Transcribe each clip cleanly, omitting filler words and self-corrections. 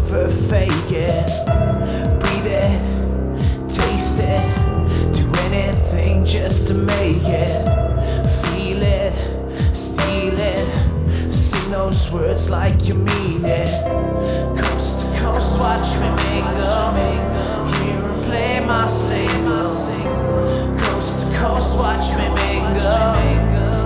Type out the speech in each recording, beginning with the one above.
never fake it. Breathe it, taste it, do anything just to make it. Feel it, steal it, sing those words like you mean it. Coast to coast, watch me mingle, hear and play my single. Coast to coast, watch me mingle.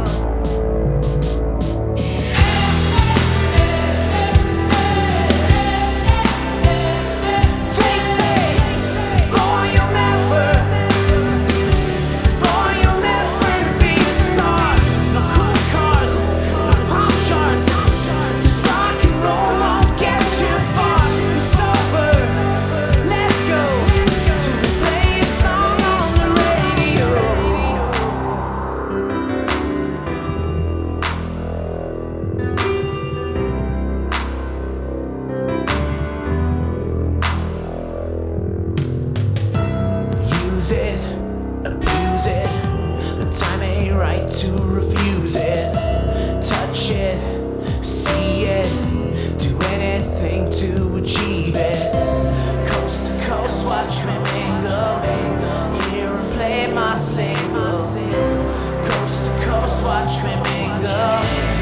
Use it, abuse it, the time ain't right to refuse it. Touch it, see it, do anything to achieve it. Coast to coast, watch me mingle, hear and play my single. Coast to coast, watch me mingle.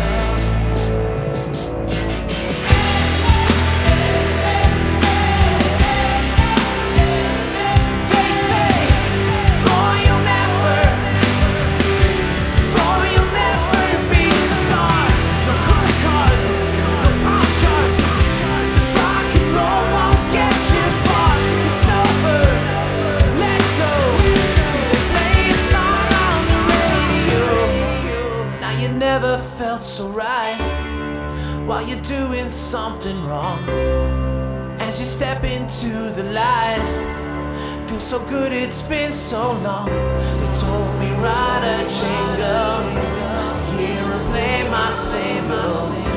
Never felt so right while you're doing something wrong. As you step into the light, feels so good, it's been so long. They told me write a jingle, hear and play my single.